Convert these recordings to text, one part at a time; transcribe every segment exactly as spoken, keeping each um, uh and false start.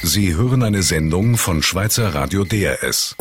Sie hören eine Sendung von Schweizer Radio D R S.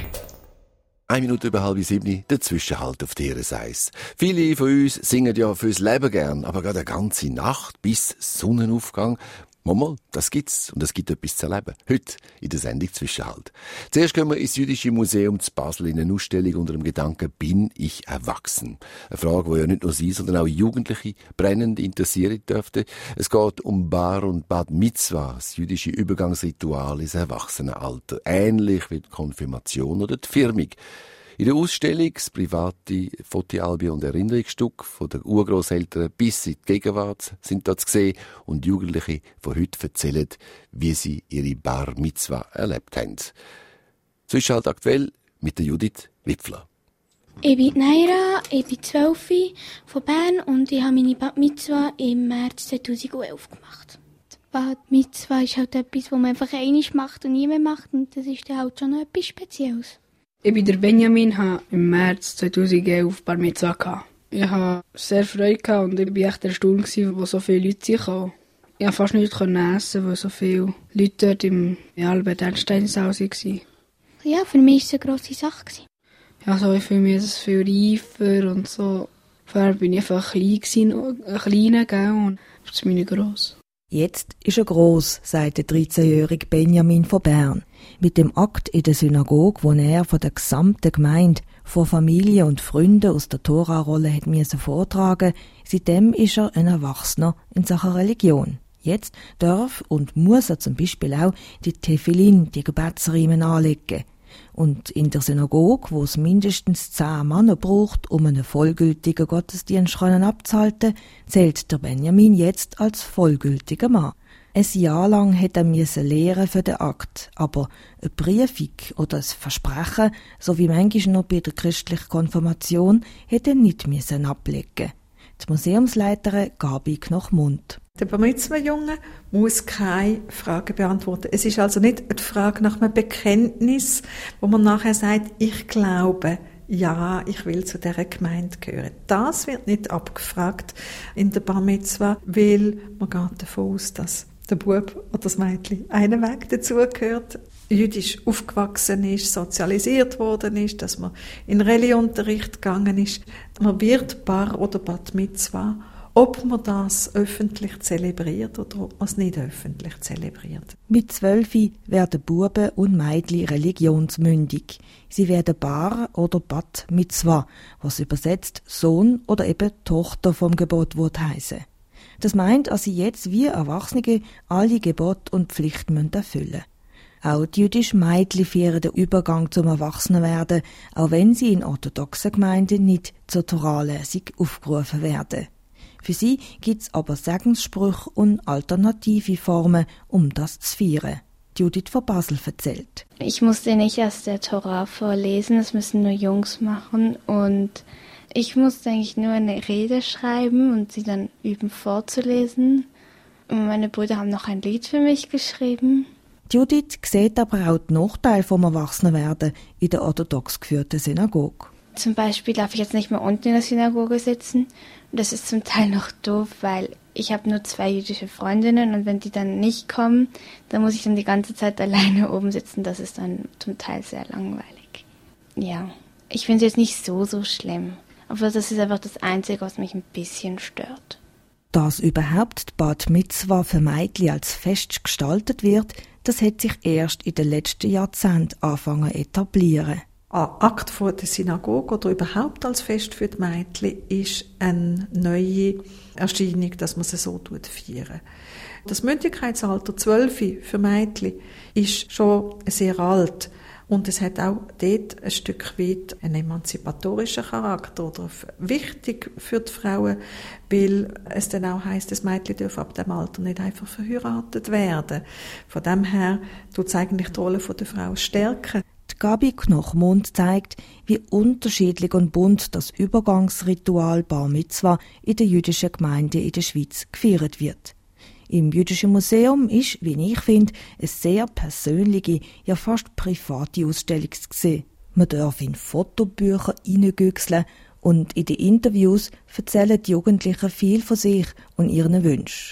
Eine Minute über halb sieben, der Zwischenhalt auf D R S eins. Viele von uns singen ja fürs Leben gern, aber gerade eine ganze Nacht bis Sonnenaufgang. Mal, das gibt's und es gibt etwas zu erleben. Heute in der Sendung Zwischenhalt. Zuerst gehen wir ins Jüdische Museum zu Basel in eine Ausstellung unter dem Gedanken «Bin ich erwachsen?» Eine Frage, die ja nicht nur Sie, sondern auch Jugendliche brennend interessieren dürfte. Es geht um Bar und Bat Mitzvah, das jüdische Übergangsritual ins Erwachsenenalter. Ähnlich wie die Konfirmation oder die Firmung. In der Ausstellung das private Fotoalben und Erinnerungsstücke von den Urgroßeltern bis in die Gegenwart sind da zu sehen und Jugendliche von heute erzählen, wie sie ihre Bar Mitzvah erlebt haben. Zwischenhalt aktuell mit der Judith Wipfler. Ich bin Naira, ich bin zwölf von Bern und ich habe meine Bar Mitzvah im März zweitausendelf gemacht. Die Bar Mitzvah ist halt etwas, das man einfach einmal macht und nie mehr macht und das ist dann halt schon noch etwas Spezielles. Ich bin der Benjamin, habe im März zweitausendelf Bar Mitzvah gehabt. Ich hatte sehr Freude und ich war echt erstaunt, als so viele Leute kamen. Ich konnte fast nichts essen, weil so viele Leute dort im Albert-Einstein-Saal waren. Ja, für mich war es eine grosse Sache. Ja, so, ich fühle mich jetzt viel reifer und so. Vorher war ich einfach klein, ein kleiner, gell, und jetzt bin ich gross. Jetzt ist er gross, sagt der dreizehnjährige Benjamin von Bern. Mit dem Akt in der Synagoge, wo er von der gesamten Gemeinde, von Familie und Freunden aus der Tora-Rolle hat müssen vortragen, seitdem ist er ein Erwachsener in Sachen Religion. Jetzt darf und muss er zum Beispiel auch die Tefillin, die Gebetsriemen, anlegen. Und in der Synagoge, wo es mindestens zehn Männer braucht, um einen vollgültigen Gottesdienst abzuhalten, zählt der Benjamin jetzt als vollgültiger Mann. Ein Jahr lang hätte er müssen lehren für den Akt, aber eine Briefung oder ein Versprechen, so wie manchmal noch bei der christlichen Konfirmation, hätte er nicht müssen ablegen. Die Museumsleiterin Gabi Knochmund. Der Bar Mitzvah-Junge muss keine Frage beantworten. Es ist also nicht eine Frage nach einem Bekenntnis, wo man nachher sagt, ich glaube, ja, ich will zu dieser Gemeinde gehören. Das wird nicht abgefragt in der Bar Mitzvah, weil man geht davon aus, dass der Bub oder das Mädchen einen Weg dazugehört, jüdisch aufgewachsen ist, sozialisiert worden ist, dass man in Religionsunterricht gegangen ist. Man wird Bar oder Bat Mitzvah, ob man das öffentlich zelebriert oder ob man es nicht öffentlich zelebriert. Mit zwölf werden Buben und Mädchen religionsmündig. Sie werden Bar oder Bat Mitzvah, was übersetzt Sohn oder eben Tochter vom Gebot heissen. Das meint, dass sie jetzt wie Erwachsene alle Gebote und Pflichten erfüllen müssen. Auch die jüdischen Mädchen feiern den Übergang zum Erwachsenenwerden, auch wenn sie in orthodoxen Gemeinden nicht zur Toralesung aufgerufen werden. Für sie gibt es aber Segenssprüche und alternative Formen, um das zu feiern. Judith von Basel erzählt. Ich musste nicht erst der Torah vorlesen, das müssen nur Jungs machen und ich musste eigentlich nur eine Rede schreiben und sie dann üben vorzulesen. Und meine Brüder haben noch ein Lied für mich geschrieben. Judith sieht aber auch die Nachteile vom Erwachsenwerden in der orthodox geführten Synagoge. Zum Beispiel darf ich jetzt nicht mehr unten in der Synagoge sitzen. Das ist zum Teil noch doof, weil ich habe nur zwei jüdische Freundinnen und wenn die dann nicht kommen, dann muss ich dann die ganze Zeit alleine oben sitzen. Das ist dann zum Teil sehr langweilig. Ja, ich finde es jetzt nicht so, so schlimm. Aber das ist einfach das Einzige, was mich ein bisschen stört. Dass überhaupt die Bat Mitzvah für Mädchen als Fest gestaltet wird, das hat sich erst in den letzten Jahrzehnten angefangen zu etablieren. Ein Akt vor der Synagoge oder überhaupt als Fest für die Mädchen ist eine neue Erscheinung, dass man sie so feiern. Das Mündigkeitsalter zwölf für Mädchen ist schon sehr alt. Und es hat auch dort ein Stück weit einen emanzipatorischen Charakter oder wichtig für die Frauen, weil es dann auch heisst, das Mädchen darf ab dem Alter nicht einfach verheiratet werden. Von dem her tut es eigentlich die Rolle der Frau stärken. Die Gabi Knochmund zeigt, wie unterschiedlich und bunt das Übergangsritual Bar Mitzvah in der jüdischen Gemeinde in der Schweiz gefeiert wird. Im Jüdischen Museum ist, wie ich finde, eine sehr persönliche, ja fast private Ausstellung zu sehen. Man darf in Fotobücher hineingüchseln und in den Interviews erzählen die Jugendlichen viel von sich und ihren Wünschen.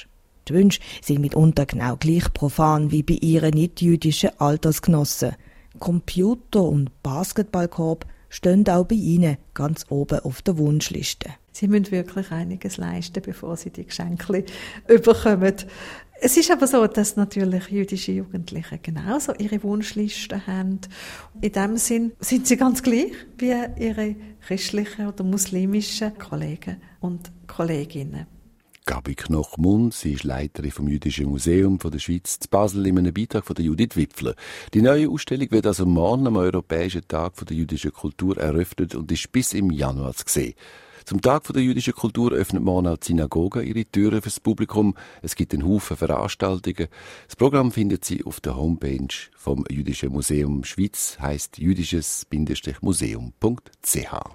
Die Wünsche sind mitunter genau gleich profan wie bei ihren nicht-jüdischen Altersgenossen. Computer und Basketballkorb stehen auch bei ihnen ganz oben auf der Wunschliste. Sie müssen wirklich einiges leisten, bevor sie die Geschenke bekommen. Es ist aber so, dass natürlich jüdische Jugendliche genauso ihre Wunschlisten haben. In dem Sinn sind sie ganz gleich wie ihre christlichen oder muslimischen Kollegen und Kolleginnen. Gabi Knoch-Munn, sie ist Leiterin vom Jüdischen Museum von der Schweiz zu Basel in einem Beitrag von der Judith Wipfler. Die neue Ausstellung wird also morgen am Europäischen Tag der jüdischen Kultur eröffnet und ist bis im Januar zu sehen. Zum Tag der jüdischen Kultur öffnet morgen auch die Synagoge ihre Türen fürs Publikum. Es gibt einen Haufen Veranstaltungen. Das Programm findet Sie auf der Homepage vom Jüdischen Museum Schweiz, heisst jüdisches Museum punkt c h.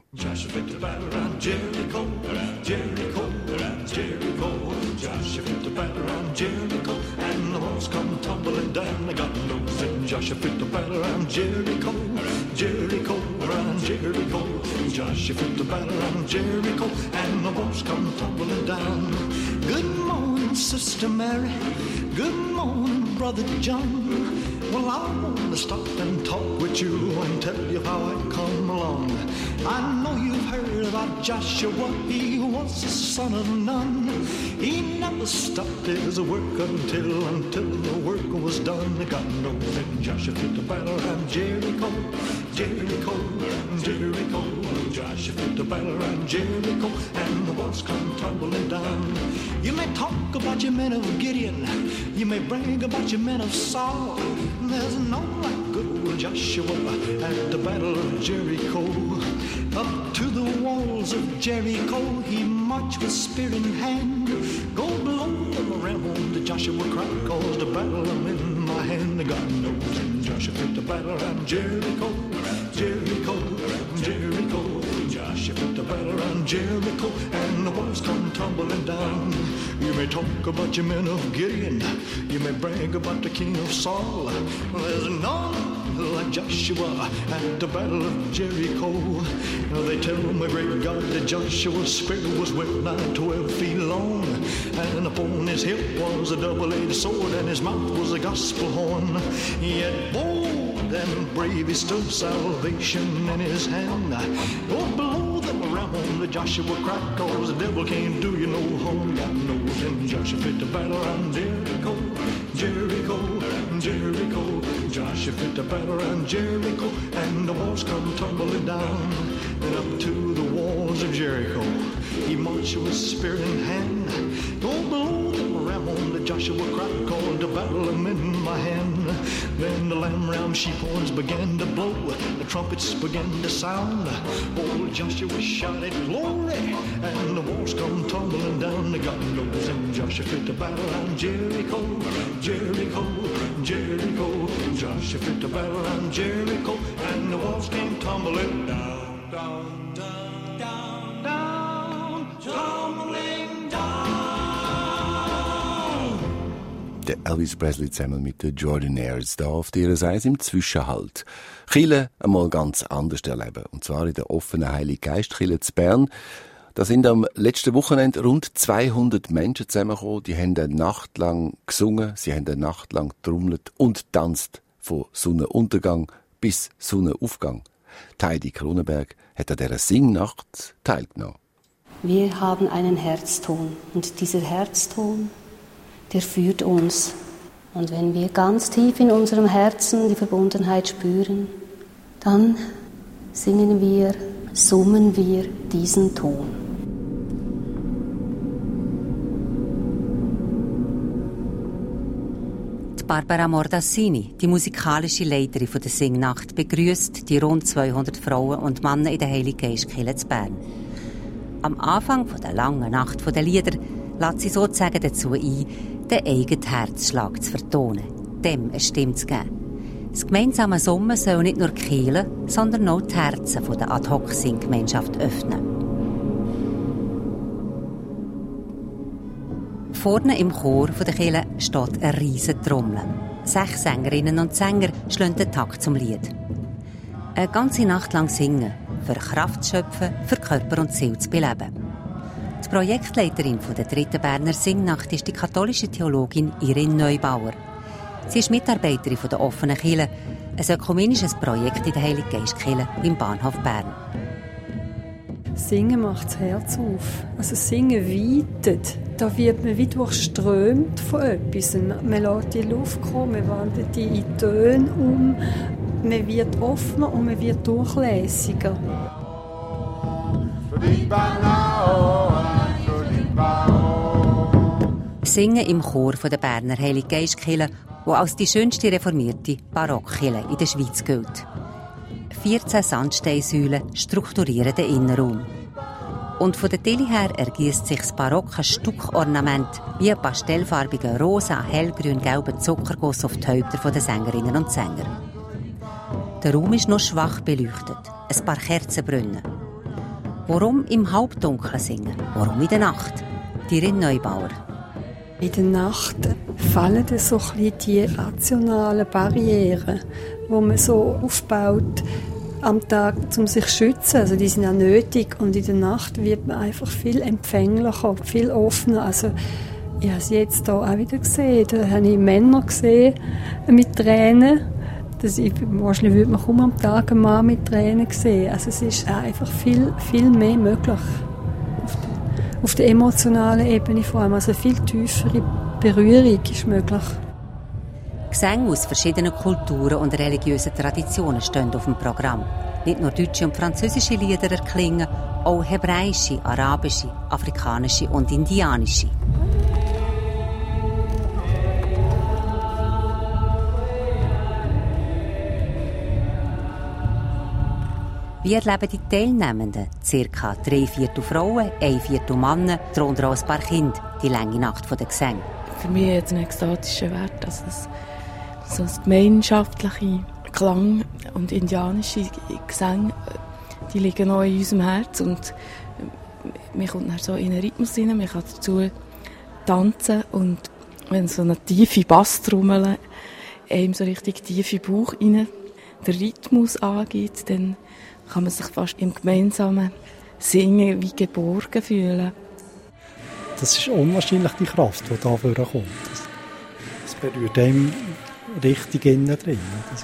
Joshua fit the battle around Jericho, Jericho, around Jericho. Joshua fit the battle around Jericho, and the walls come tumbling down. Good morning, Sister Mary. Good morning, Brother John. Well, I want to stop and talk with you and tell you how I come along. I know you've heard about Joshua. He was the son of Nun. He never stopped his work until, until the work was done. God knows that Joshua fit the battle around Jericho, Jericho, Jericho. Joshua fit the battle around Jericho, and the walls come tumbling down. You may talk about your men of Gideon, you may brag about your men of Saul. There's no like good old Joshua at the battle of Jericho. Up to the walls of Jericho he marched with spear in hand. Go below the ram the Joshua cried, cause the battle I'm in my hand. God knows and Joshua fit the battle around Jericho, Jericho, Jericho. Joshua fit the battle around Jericho, and the walls come tumbling down. You may talk about your men of Gideon, you may brag about the king of Saul. There's none like Joshua at the battle of Jericho. Now they tell my great God that Joshua's spear was well nigh twelve feet long, and upon his hip was a double-edged sword, and his mouth was a gospel horn. Yet bold and brave he stood, salvation in his hand. Go below them around the Joshua cried, cause the devil can't do you no harm. God knows and Joshua fit the battle around Jericho, Jericho, Jericho. Joshua fit the battle around Jericho, and the walls come tumbling down. And up to the walls of Jericho he marched with spear in hand. Go below them around the Joshua cried, called the battle I'm in my hand. Then the lamb ram sheep horns began to blow, the trumpets began to sound. Old Joshua shouted glory, and the walls come tumbling down. God knows and Joshua fit the battle around Jericho, Jericho, Jericho. Joshua fit the battle around Jericho, and the walls came tumbling down, down, down, down, down, tumbling down. Der Elvis Presley zusammen mit den Jordanaires da auf der Seite im Zwischenhalt. Kirche einmal ganz anders erleben, und zwar in der offenen Heiliggeistkirche zu Bern. Da sind am letzten Wochenende rund zweihundert Menschen zusammengekommen, die haben eine Nacht lang gesungen, sie haben eine Nacht lang getrommelt und tanzt, von Sonnenuntergang bis Sonnenaufgang. Heidi Kronenberg hat an dieser Singnacht teilgenommen. Wir haben einen Herzton, und dieser Herzton, der führt uns. Und wenn wir ganz tief in unserem Herzen die Verbundenheit spüren, dann singen wir, summen wir diesen Ton. Barbara Mordassini, die musikalische Leiterin der Singnacht, begrüßt die rund zweihundert Frauen und Männer in der Heiliggeistkirche zu Bern. Am Anfang der langen Nacht der Lieder lädt sie sozusagen dazu ein, den eigenen Herzschlag zu vertonen, dem eine Stimme zu geben. Das gemeinsame Summen soll nicht nur die Kirche, sondern auch die Herzen der Ad-hoc-Singgemeinschaft öffnen. Vorne im Chor der Kirche steht eine riesige Trommel. Sechs Sängerinnen und Sänger schlagen den Takt zum Lied. Eine ganze Nacht lang singen, für Kraft zu schöpfen, für Körper und Seele zu beleben. Die Projektleiterin der dritten Berner Singnacht ist die katholische Theologin Irene Neubauer. Sie ist Mitarbeiterin der offenen Kirche, ein ökumenisches Projekt in der Heiliggeistkirche im Bahnhof Bern. Singen macht das Herz auf. Also Singen weitet. Da wird man wie durchströmt von etwas. Man lässt die Luft kommen, man wandelt die in Töne um. Man wird offener und man wird durchlässiger. Singen im Chor der Berner Heiliggeistkirche, wo als die schönste reformierte Barockkirche in der Schweiz gilt. vierzehn Sandsteinsäulen strukturieren den Innenraum. Und von der Tilly her ergießt sich das barocke Stuckornament wie ein pastellfarbiger rosa, hellgrün-gelber Zuckerguss auf die Häupter der Sängerinnen und Sänger. Der Raum ist noch schwach beleuchtet, ein paar Kerzen brennen. Warum im Halbdunkeln singen? Warum in der Nacht? Die Irene Neubauer. In der Nacht fallen so ein bisschen die rationalen Barrieren, die man so aufbaut am Tag, um sich zu schützen. Also die sind auch nötig. Und in der Nacht wird man einfach viel empfänglicher, viel offener. Also ich habe es jetzt hier auch wieder gesehen. Da habe ich Männer gesehen mit Tränen. Das ist, wahrscheinlich würde man kaum am Tag einen Mann mit Tränen sehen. Also es ist einfach viel, viel mehr möglich. Auf der, auf der emotionalen Ebene vor allem. Also viel tiefere Berührung ist möglich. Gesänge aus verschiedenen Kulturen und religiösen Traditionen stehen auf dem Programm. Nicht nur deutsche und französische Lieder erklingen, auch hebräische, arabische, afrikanische und indianische. Wie erleben die Teilnehmenden, ca. drei Viertel Frauen, ein Viertel Männer, darunter auch ein paar Kinder, die lange Nacht der Gesänge? Für mich hat es einen ekstatischen Wert. Also es, so das gemeinschaftliche Klang und indianische Gesänge, die liegen auch in unserem Herz. Und man kommt dann so in einen Rhythmus rein, man kann dazu tanzen. Und wenn so eine tiefe Basstrommel einem so richtig tief in den Bauch rein der Rhythmus angeht, dann kann man sich fast im gemeinsamen Singen wie geborgen fühlen. Das ist unwahrscheinlich die Kraft, die da vorkommt. Das berührt einem richtig innen drin. Das,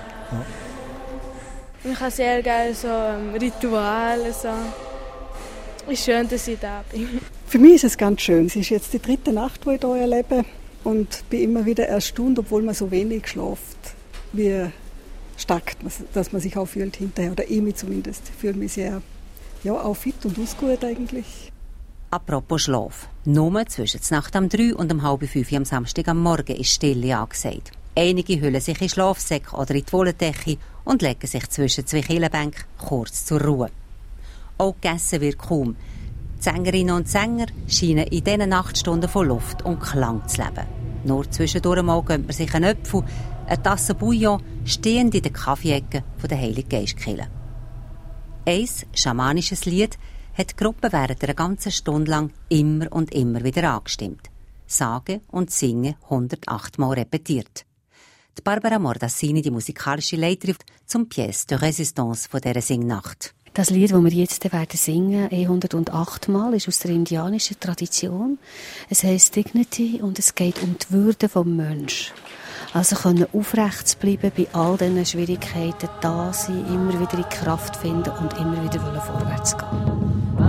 ja. Ich habe sehr gerne so ähm, Rituale. So. Es ist schön, dass ich da bin. Für mich ist es ganz schön. Es ist jetzt die dritte Nacht, die ich hier erlebe. Und bin immer wieder erstaunt, obwohl man so wenig schläft, wie stark, dass man sich auch fühlt hinterher. Oder ich mich zumindest. Ich fühle mich sehr ja, auch fit und ausgeruht eigentlich. Apropos Schlaf. Nur zwischen der Nacht um drei und um halb fünf am Samstag am Morgen ist Stille angesagt. Einige hüllen sich in Schlafsäcke oder in die Wolldecke und legen sich zwischen zwei Kirchenbänken kurz zur Ruhe. Auch gegessen wird kaum. Die Sängerinnen und Sänger scheinen in diesen Nachtstunden von Luft und Klang zu leben. Nur zwischendurch mal gönnt man sich einen Apfel, eine Tasse Bouillon, stehend in der Kaffeeecke der Heiliggeistkirche. Ein schamanisches Lied hat die Gruppe während einer ganzen Stunde lang immer und immer wieder angestimmt. Sagen und Singen hundertacht Mal repetiert. Die Barbara Mordassini, die musikalische Leiterin zum Pièce de Résistance von dieser Singnacht. Das Lied, das wir jetzt werden singen, hundertacht Mal, ist aus der indianischen Tradition. Es heisst Dignity und es geht um die Würde des Menschen. Also können aufrecht zu bleiben bei all diesen Schwierigkeiten, da sein, immer wieder in Kraft finden und immer wieder vorwärts gehen.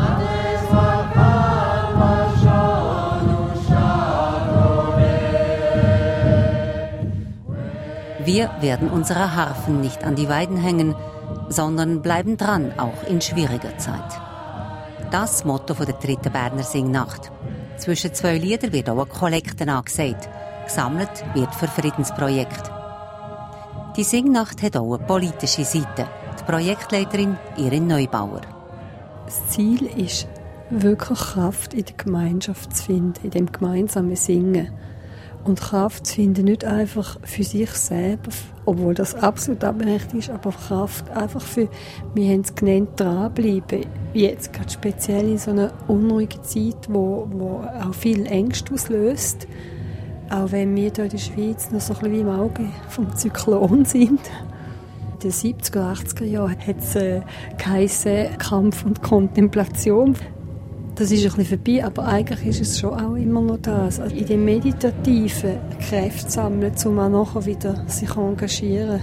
Wir werden unsere Harfen nicht an die Weiden hängen, sondern bleiben dran, auch in schwieriger Zeit. Das Motto der dritten Berner Singnacht. Zwischen zwei Liedern wird auch eine Kollekte angesagt. Gesammelt wird für Friedensprojekt. Die Singnacht hat auch eine politische Seite. Die Projektleiterin Irene Neubauer. Das Ziel ist, wirklich Kraft in der Gemeinschaft zu finden, in dem gemeinsamen Singen. Und Kraft zu finden, nicht einfach für sich selber, obwohl das absolut abhängig ist, aber Kraft einfach für, wir haben es genannt, dranbleiben. Jetzt gerade speziell in so einer unruhigen Zeit, wo, wo auch viel Ängste auslöst. Auch wenn wir hier in der Schweiz noch so ein bisschen wie im Auge vom Zyklon sind. In den siebziger, achtziger Jahren hat es äh, geheissen, Kampf und Kontemplation. Das ist ein bisschen vorbei, aber eigentlich ist es schon auch immer noch das. Also in dem Meditativen Kräfte sammeln, um auch nachher wieder sich engagieren.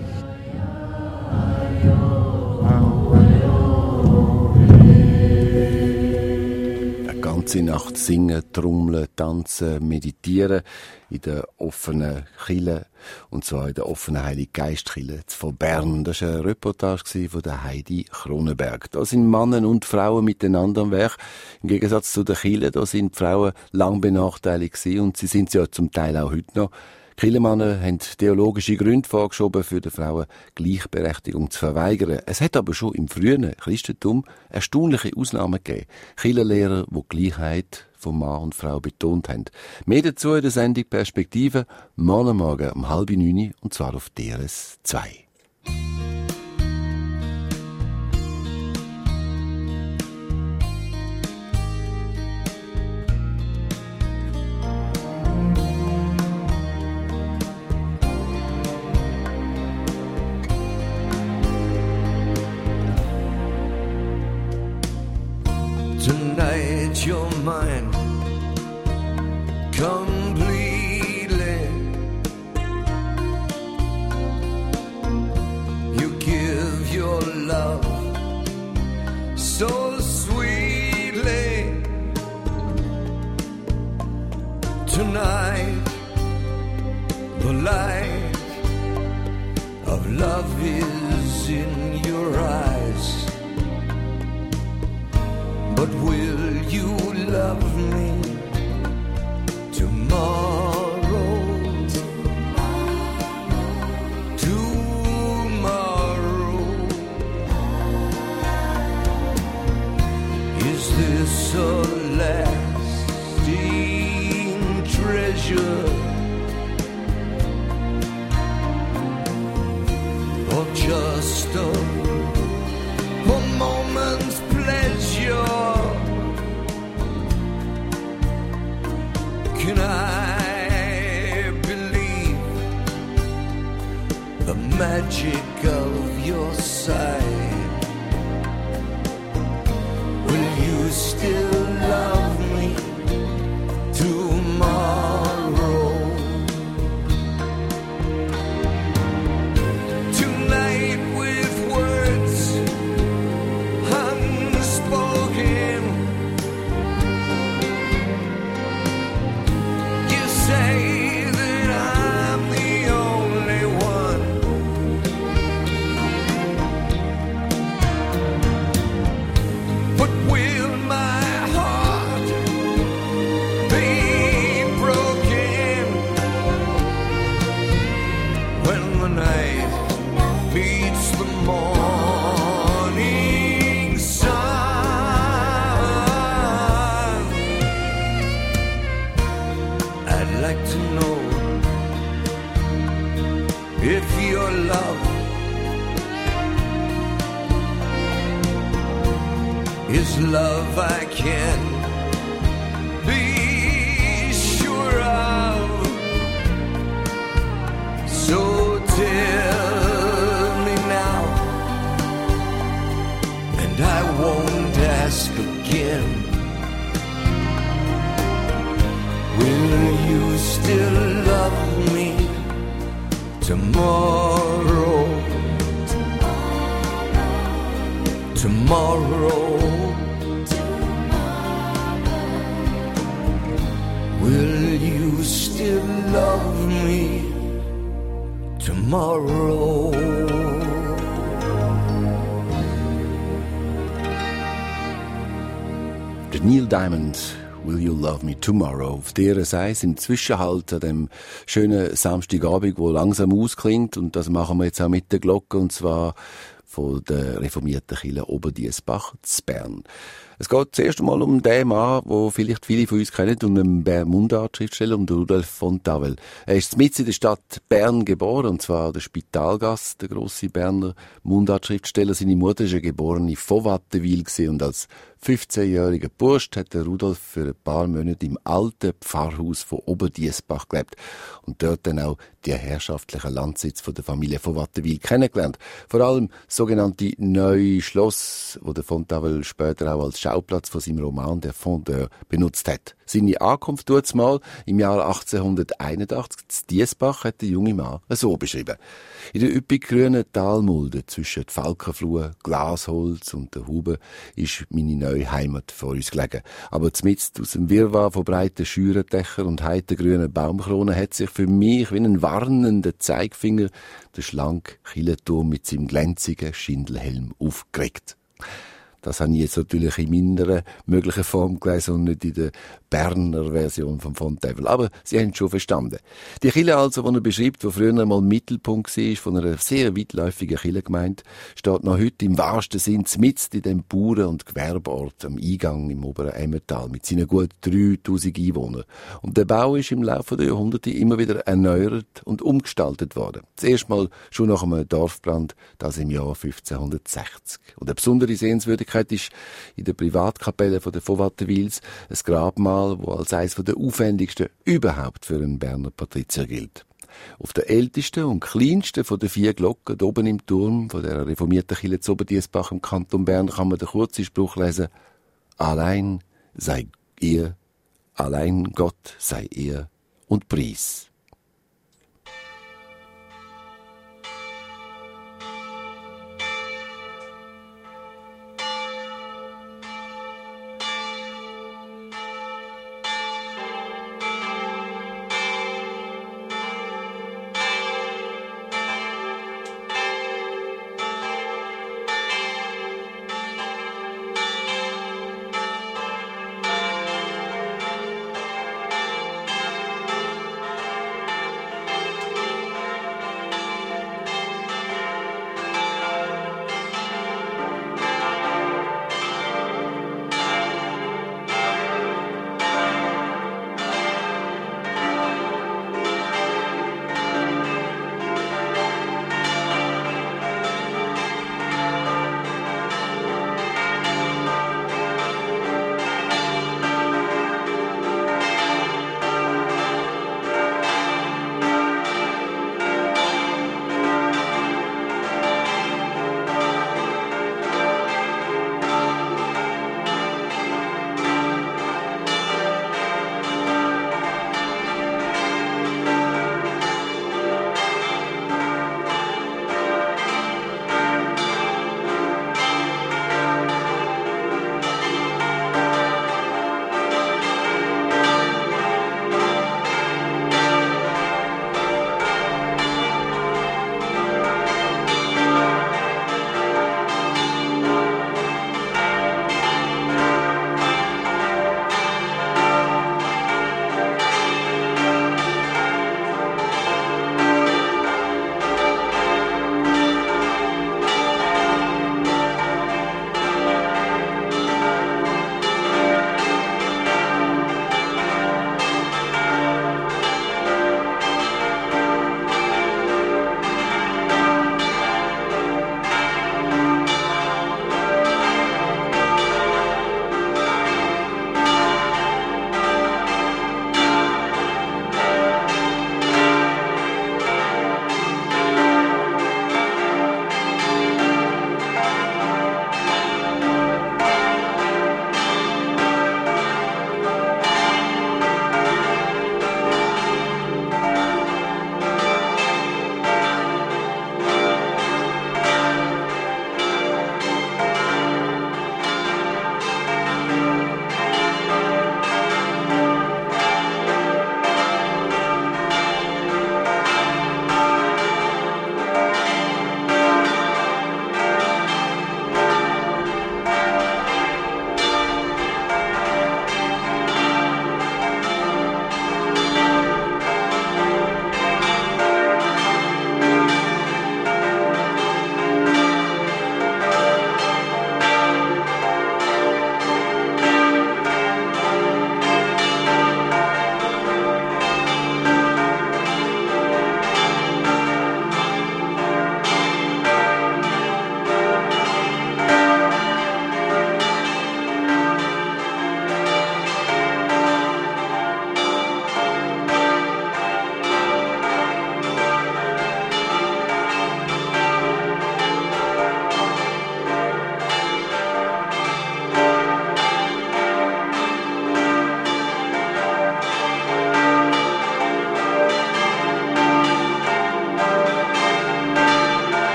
Eine ganze Nacht singen, trommeln, tanzen, meditieren in der offenen Kirche, und zwar in der offenen Heilig-Geist-Kirche von Bern. Das war eine Reportage von der Heidi Kronenberg. Da sind Männer und Frauen miteinander am Werk. Im Gegensatz zu der Kirche, da sind die Frauen lang benachteiligt gewesen, und sie sind es ja zum Teil auch heute noch. Die Kirchenmänner haben theologische Gründe vorgeschoben, für die Frauen Gleichberechtigung zu verweigern. Es hat aber schon im frühen Christentum erstaunliche Ausnahmen gegeben. Kirchenlehrer, die die Gleichheit von Mann und Frau betont haben. Mehr dazu in der Sendung Perspektive, morgen Morgen um halb neun, und zwar auf D R S zwei. Tonight you're mine completely. You give your love so sweetly. Tonight the light of love is in your eyes. But will you love me tomorrow? Tomorrow. Is this a lasting treasure, or just a, a moment's pleasure? Can I believe the magic of your sight? Will you still love me tomorrow? Tonight with words unspoken, say that I'm the only one. But will my heart be broken when the night meets the morning sun? I'd like to know if your love is love I can be sure of. So tell me now, and I won't ask again. Will you still love me tomorrow? Tomorrow. Will you still love me tomorrow? Der Neil Diamond, Will You Love Me Tomorrow, auf D R S eins im Zwischenhalt an dem schönen Samstagabend, wo langsam ausklingt, und das machen wir jetzt auch mit der Glocke, und zwar von der reformierten Kirche Oberdiessbach zu Bern. Es geht zuerst einmal um den Mann, den vielleicht viele von uns kennen, um den Mundart-Schriftsteller, um den Rudolf von Tavel. Er ist mitten in der Stadt Bern geboren, und zwar der Spitalgast, der grosse Berner Mundart-Schriftsteller. Seine Mutter war eine geborene von Wattenwil und als fünfzehnjähriger Bursch hat der Rudolf für ein paar Monate im alten Pfarrhaus von Oberdiessbach gelebt und dort dann auch die herrschaftlichen Landsitz von der Familie von Wattenwil kennengelernt. Vor allem das sogenannte Neue Schloss, wo der von Tavel später auch als Schauplatz von seinem Roman «Der Fondeur» benutzt hat. Seine Ankunft dort mal im Jahr achtzehnhunderteinundachtzig in Diesbach hat der junge Mann so beschrieben. In der üppig grünen Talmulde zwischen Falkenfluh, Glasholz und der Hube ist meine neue Heimat vor uns gelegen. Aber zmitzt aus dem Wirrwarr von breiten Schürendächern und heitergrünen Baumkronen hat sich für mich wie ein warnender Zeigefinger der schlanke Kirchenturm mit seinem glänzigen Schindelhelm aufgeregt. Das habe ich jetzt natürlich in meiner möglichen Form gelesen und nicht in der Berner Version von Fontevre. Aber Sie haben es schon verstanden. Die Kirche also, die er beschreibt, die früher einmal Mittelpunkt war von einer sehr weitläufigen Kirchengemeinde, steht noch heute im wahrsten Sinn mitten in dem Bauern- und Gewerbeort am Eingang im oberen Emmertal mit seinen gut dreitausend Einwohnern. Und der Bau ist im Laufe der Jahrhunderte immer wieder erneuert und umgestaltet worden. Zuerst mal schon nach einem Dorfbrand, das im Jahr fünfzehnhundertsechzig. Und eine besondere Sehenswürdigkeit ist in der Privatkapelle von der von Wattenwils ein Grabmal, das als eines der aufwendigsten überhaupt für einen Berner Patrizier gilt. Auf der ältesten und kleinsten von den vier Glocken oben im Turm von der reformierten Kirche zu Oberdiessbach im Kanton Bern kann man den kurzen Spruch lesen: Allein sei ihr, allein Gott sei ihr und Preis.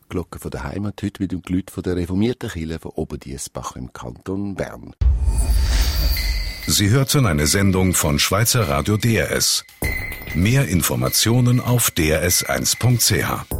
Glocke von der Heimat, heute mit dem Gelüt von der reformierten Kirche von Oberdiessbach im Kanton Bern. Sie hörten eine Sendung von Schweizer Radio D R S. Mehr Informationen auf d r s eins punkt c h.